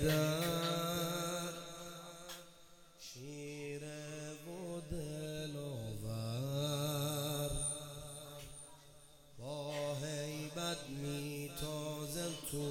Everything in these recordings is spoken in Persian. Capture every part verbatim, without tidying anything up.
حیدر شیره و دلاور با هیبت میتازم تو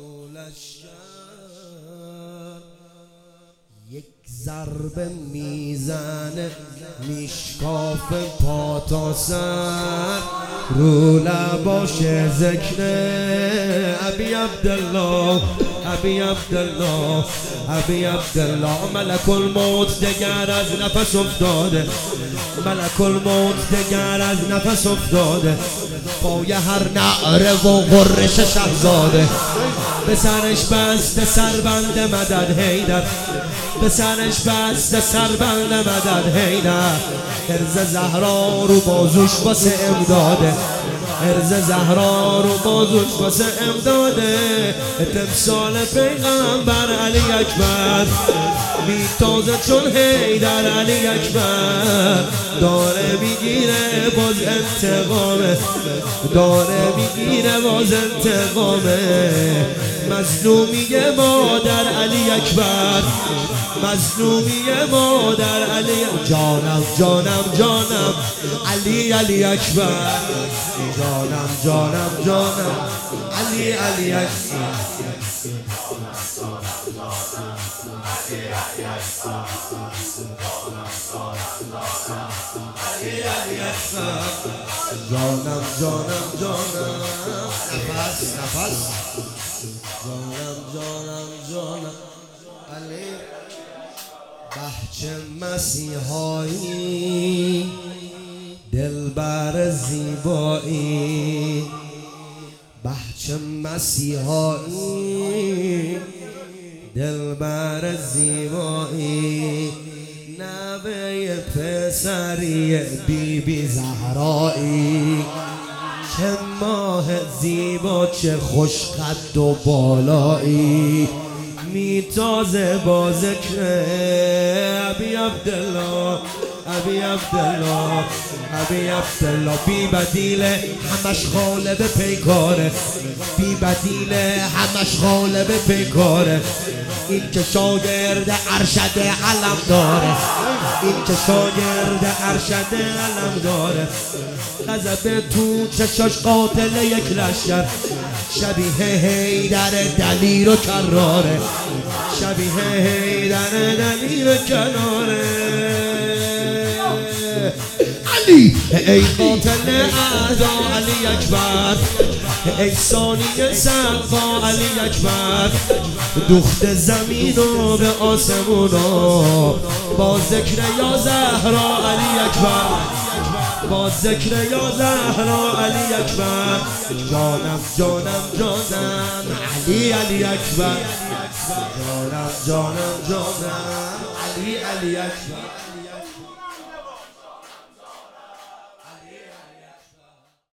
لشکر یک ضربه میزنه میشکافه پا تا سر رو لباش ذکر ابی عبدالله ابی عبدالله ابی عبدالله ملک الموت دگر از نفس افتاده ملک الموت دگر از نفس افتاده پای هر نعره و غرش شهزاده به سرش بسته سربند مدد حیدر به سرش بسته سربند مدد حیدر عرض زهرا رو بازوش واسه امداده عرض زهرا رو بازوش واسه امداده تمثال پیغمبر علی اکبر میتازه چون حیدر علی اکبر داره میگیره باز انتقامه داره میگیره باز انتقامه مظلومی مادر علی اکبر مظلومی مادر علی جانم جانم جانم علی علی اکبر جانم جانم جانم علی علی اکبر جانم جانم جانم نفس نفس جانم جانم جانم علی بهچه مسیحایی دلبر زیبایی بهچه مسیحایی دلبر زیبایی نوه پسری بی بی زهرایی چه ماه زیبا چه خوش قد و بالایی میتازه با ذکر ابی عبدالله ابی عبدالله ابی عبدالله بی بدیل همش غالب پیکاره بی بدیل همش غالب پیکاره این که شاگرد ارشد علم داره این که شاگرد ارشد علم داره غضب تو چشاش قاتل یک لشکر شبیه حیدر دلیر و کراره شبیه حیدر دلیر و کراره علی ای قاتل اعدا علی اکبر ای ثانی صفا علی اکبر دوخت زمین و به آسمونا با ذکر یا زهرا علی اکبر با ذکر یا زهرا علی اکبر جانم جانم جانم علی علی اکبر جانم جانم جانم علی علی اکبر